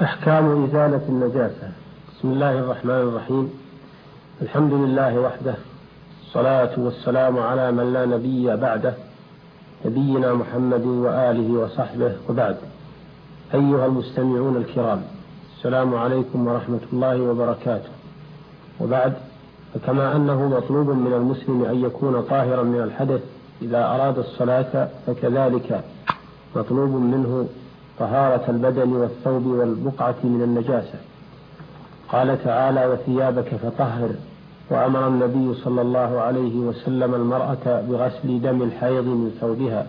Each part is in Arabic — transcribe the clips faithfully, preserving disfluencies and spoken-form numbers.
أحكام إزالة النجاسة. بسم الله الرحمن الرحيم. الحمد لله وحده، الصلاة والسلام على من لا نبي بعده، نبينا محمد وآله وصحبه، وبعد. أيها المستمعون الكرام، السلام عليكم ورحمة الله وبركاته. وبعد، فكما أنه مطلوب من المسلم أن يكون طاهرا من الحدث إذا أراد الصلاة، فكذلك مطلوب منه طهارة البدن والثوب والبقعة من النجاسة. قال تعالى: وثيابك فطهر. وأمر النبي صلى الله عليه وسلم المرأة بغسل دم الحيض من ثوبها،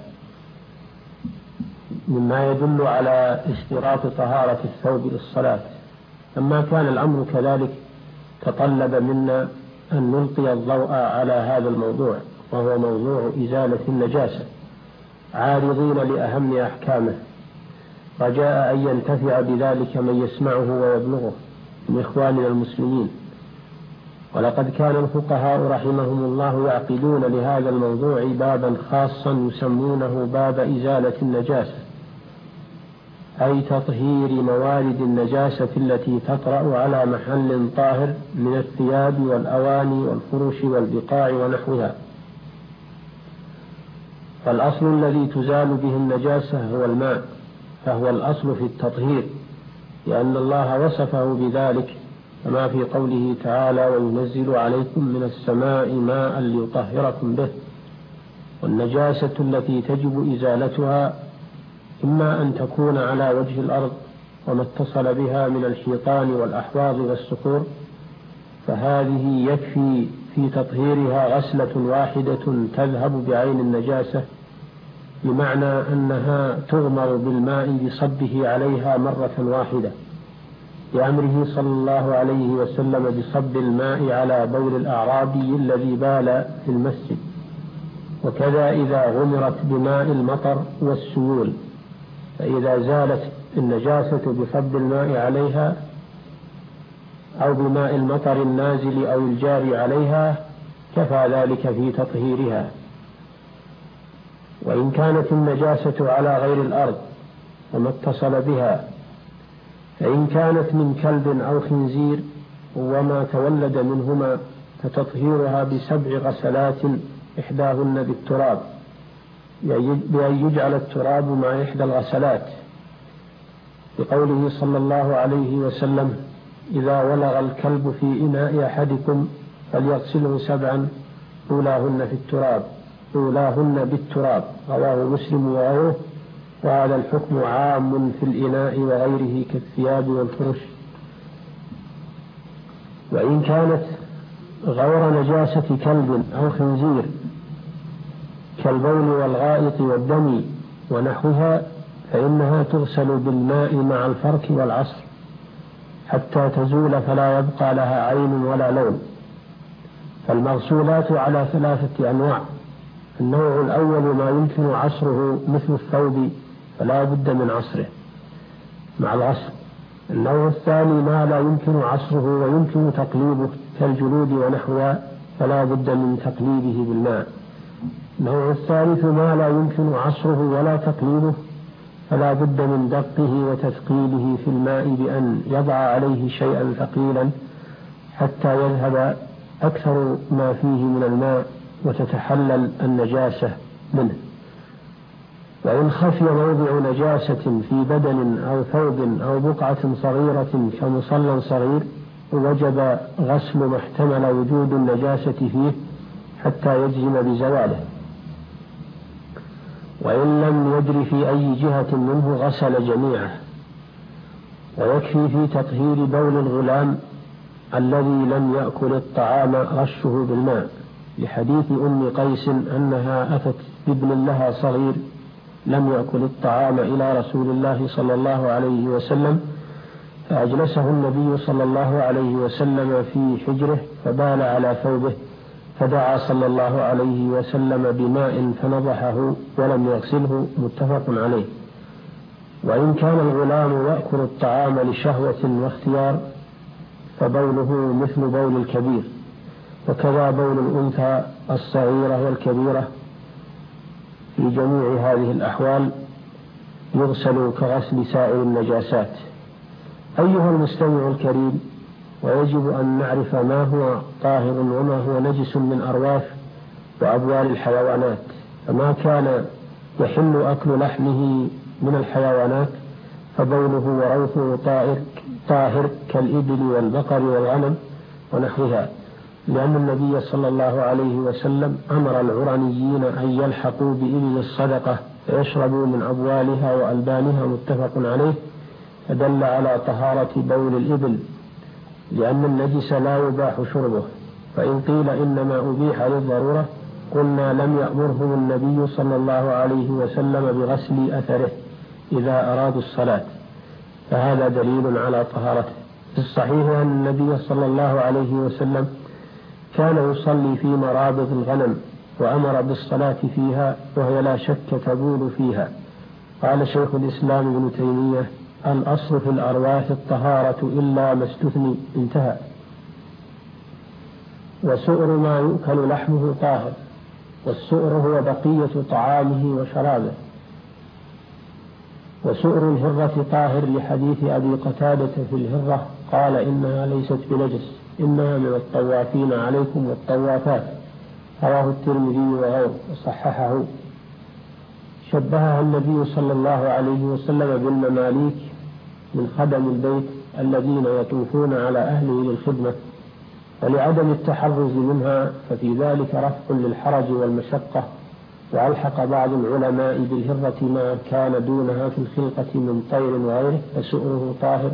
مما يدل على اشتراط طهارة الثوب للصلاة. لما كان الأمر كذلك تطلب منا أن نلقي الضوء على هذا الموضوع، وهو موضوع إزالة النجاسة، عارضين لأهم أحكامه، رجاء أن ينتفع بذلك من يسمعه ويبلغه من إخواننا المسلمين. ولقد كان الفقهاء رحمهم الله يعقدون لهذا الموضوع بابا خاصا يسمونه باب إزالة النجاسة، أي تطهير موارد النجاسة التي تطرأ على محل طاهر من الثياب والأواني والفرش والبقاع ونحوها. فالأصل الذي تزال به النجاسة هو الماء، فهو الأصل في التطهير، لأن الله وصفه بذلك كما في قوله تعالى: وينزل عليكم من السماء ماء ليطهركم به. والنجاسة التي تجب إزالتها إما أن تكون على وجه الأرض وما اتصل بها من الحيطان والأحواض والصخور، فهذه يكفي في تطهيرها غسلة واحدة تذهب بعين النجاسة، بمعنى أنها تغمر بالماء بصبه عليها مرة واحدة، لأمره صلى الله عليه وسلم بصب الماء على بول الأعرابي الذي بال في المسجد. وكذا إذا غمرت بماء المطر والسيول، فإذا زالت النجاسة بصب الماء عليها أو بماء المطر النازل أو الجاري عليها، كفى ذلك في تطهيرها. وإن كانت النجاسة على غير الأرض وما اتصل بها، فإن كانت من كلب أو خنزير وما تولد منهما، فتطهيرها بسبع غسلات، إحداهن بالتراب، بأن يجعل التراب مع إحدى الغسلات، بقوله صلى الله عليه وسلم: إذا ولغ الكلب في إناء أحدكم فليغسله سبعا، أولاهن في التراب أولاهن بالتراب. رواه مسلم وغيره. وهذا الحكم عام في الإناء وغيره كالثياب والفرش. وإن كانت غير نجاسة كلب أو خنزير كالبول والغائط والدم ونحوها، فإنها تغسل بالماء مع الفرك والعصر حتى تزول، فلا يبقى لها عين ولا لون. فالمغسولات على ثلاثة أنواع: النوع الأول ما يمكن عصره مثل الثوب، فلا بد من عصره مع الغسل. النوع الثاني ما لا يمكن عصره ويمكن تقليبه كالجلود ونحوها، فلا بد من تقليبه بالماء. النوع الثالث ما لا يمكن عصره ولا تقليبه، فلا بد من دقه وتثقيله في الماء بأن يضع عليه شيئا ثقيلا حتى يذهب أكثر ما فيه من الماء وتتحلل النجاسة منه. وإن خفي موضع نجاسة في بدن أو ثوب أو بقعة صغيرة كمصلى صغير، وجب غسل ما احتمل وجود النجاسة فيه حتى يجزم بزواله. وإن لم يدر في أي جهة منه غسل جميعه. ويكفي في تطهير بول الغلام الذي لم يأكل الطعام رشه بالماء، لحديث أم قيس أنها أتت بابن لها صغير لم يأكل الطعام إلى رسول الله صلى الله عليه وسلم، فأجلسه النبي صلى الله عليه وسلم في حجره فبال على ثوبه، فدعا صلى الله عليه وسلم بماء فنضحه ولم يغسله، متفق عليه. وإن كان الغلام يأكل الطعام لشهوة واختيار، فبوله مثل بول الكبير، وكذا بول الأنثى الصغيرة والكبيرة. في جميع هذه الأحوال يغسل كغسل سائر النجاسات. أيها المستمع الكريم، ويجب أن نعرف ما هو طاهر وما هو نجس من أرواث وأبوال الحيوانات. فما كان يحل أكل لحمه من الحيوانات فبوله وروثه طاهر, طاهر كالإبل والبقر والغنم ونحوها، لأن النبي صلى الله عليه وسلم أمر العرنيين أن يلحقوا بإبل الصدقة فيشربوا من أبوالها وألبانها، متفق عليه، فدل على طهارة بول الإبل، لأن النجس لا يباح شربه. فإن قيل إنما أبيح للضرورة قلنا لم يأمرهم النبي صلى الله عليه وسلم بغسل أثره إذا أرادوا الصلاة، فهذا دليل على طهارته. في الصحيح أن النبي صلى الله عليه وسلم كان يصلي في مرابض الغنم وأمر بالصلاة فيها، وهي لا شك تبول فيها. قال شيخ الإسلام ابن تيمية: الأصل في الأرواح الطهارة إلا ما استثني، انتهى. وسؤر ما يؤكل لحمه طاهر، والسؤر هو بقية طعامه وشرابه. وسؤر الهرة طاهر لحديث أبي قتادة في الهرة قال: إنها ليست بنجس، إنها من الطوافين عليكم والطوافات، رواه الترمذي وغيره وصححه. شبهها النبي صلى الله عليه وسلم بالمماليك من خدم البيت الذين يطوفون على أهله للخدمة، ولعدم التحرز منها ففي ذلك رفع للحرج والمشقة. وألحق بعض العلماء بالهرة ما كان دونها في الخلقة من طير وغيره، فسؤره طاهر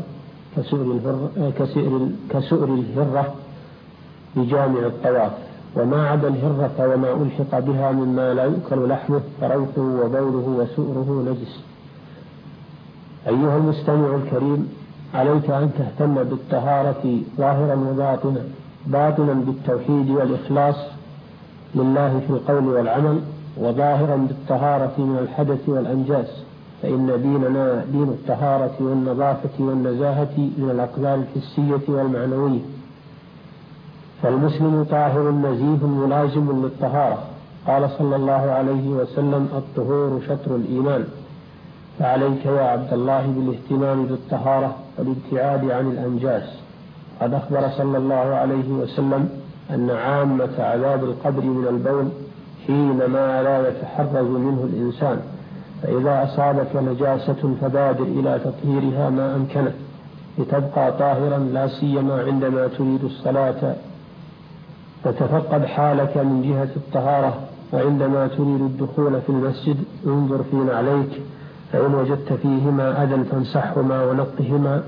كسؤر الهرة بجامع الطواف. وما عدا الهرة وما ألحق بها مما لا يؤكل لحمه فروثه وبوله وسؤره نجس. أيها المستمع الكريم، عليك أن تهتم بالطهارة ظاهرا وباطنا، باطنا بالتوحيد والإخلاص لله في القول والعمل، وظاهرا بالطهارة من الحدث والأنجاس، فإن ديننا دين الطهارة والنظافة والنزاهة من الأقدار الحسية والمعنوية. فالمسلم طاهر نزيه ملازم للطهارة. قال صلى الله عليه وسلم: الطهور شطر الإيمان. فعليك يا عبد الله بالاهتمام بالطهارة والابتعاد عن الأنجاس. قد أخبر صلى الله عليه وسلم أن عامة عذاب القبر من البول حينما لا يتحرز منه الإنسان، فإذا أصابك نجاسة فبادر إلى تطهيرها ما أمكنك لتبقى طاهرا، لا سيما عندما تريد الصلاة، وتفقد حالك من جهة الطهارة. وعندما تريد الدخول في المسجد انظر في نعليك، فإن وجدت فيهما أذى فامسحهما ونقهما،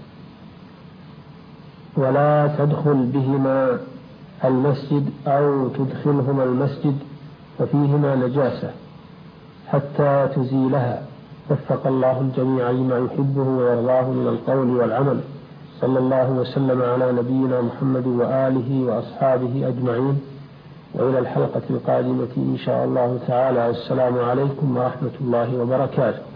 ولا تدخل بهما المسجد أو تدخلهما المسجد وفيهما نجاسة حتى تزيلها. وفق الله الجميع لما يحبه ويرضاه من القول والعمل. صلى الله وسلم على نبينا محمد وآله وأصحابه أجمعين، وإلى الحلقة القادمة إن شاء الله تعالى. والسلام عليكم ورحمة الله وبركاته.